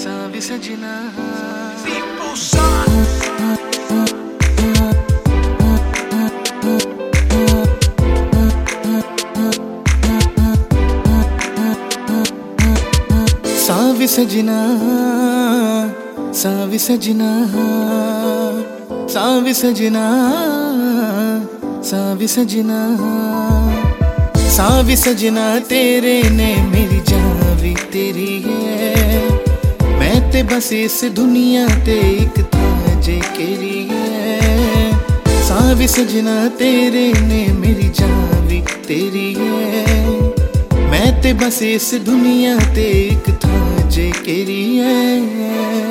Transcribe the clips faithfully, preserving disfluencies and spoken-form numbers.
सावी सजना सावी सजना सावी सजना सावी सजना सावी सजना सावी सजना तेरे ने मेरी जान भी तेरी है। मैं ते बस इस दुनिया ते एक था जे केरी है। सावी सजना तेरे ने मेरी जान भी तेरी है। मैं ते बस इस दुनिया ते एक था जे केरी है।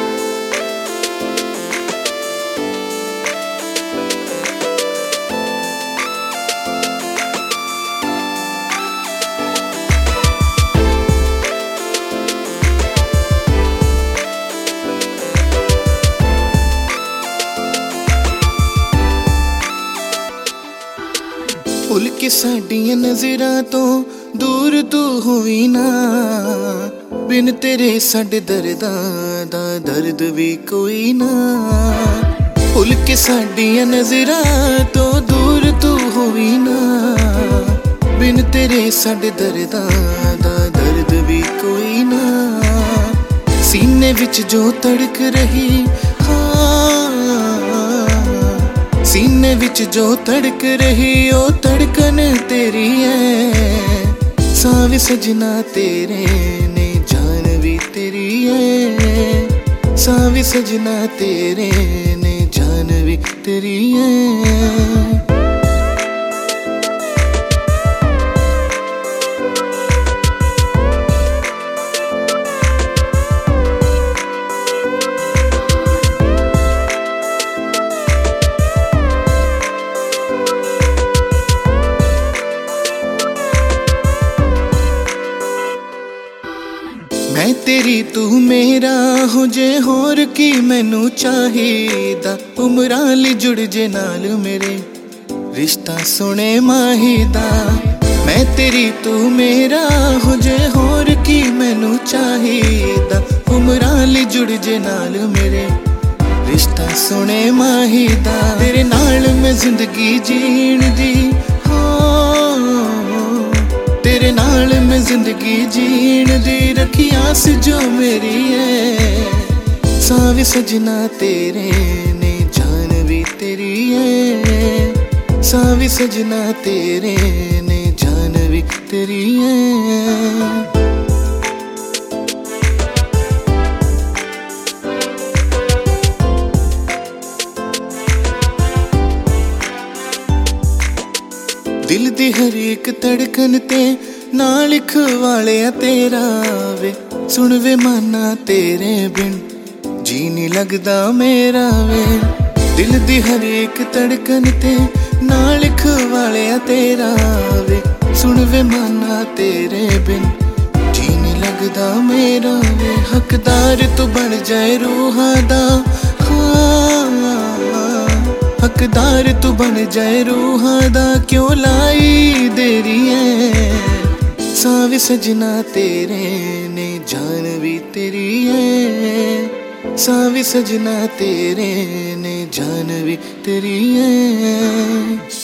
भुल के साडियां नजरां तो दूर तू हुई ना। बिन तेरे साडे दर्दां दा दर्द भी कोई ना। भुल के साडियां नजरां तो दूर तू हुई ना। बिन तेरे साडे दर्दां दा दर्द भी कोई ना। सीने विच जो तड़क रही सीने विच जो तड़क रही ओ तड़कन तेरी है। सावी सजना तेरे ने जान भी तेरी है। सावी सजना तेरे ने जान भी तेरी है। मैं तेरी तू मेरा हो जे होर की मैनू चाहिदा। उमरां लई जुड़ जे नाल मेरे रिश्ता सुने माहीदा। मैं तेरी तू मेरा हो जे होर की मैनू चाहिदा। उमरां लई जुड़ जे नाल मेरे रिश्ता सुने माहीदा। तेरे नाल मैं जिंदगी जीण दी तेरे नाल मैं जिंदगी जीण दी रखी आस जो मेरी है। सावी सजना तेरे ने जान भी तेरी है। सावी सजना तेरे ने जान भी तेरी है। दिल दी हर एक धड़कन ते ना लिख वाले तेरा वे। सुन वे माना तेरे बिन जी नहीं लगदा मेरा वे। दिल दी हर एक धड़कन ते ना लिख वाले तेरा वे। सुन वे माना तेरे बिन जी नहीं लगदा मेरा वे। हकदार तू बन जाए रूहां दा हकदार तू बन जाए रूहां दा क्यों लाई देरी है। सावी सजना तेरे ने जान भी तेरी है। सावी सजना तेरे ने जान भी तेरी है।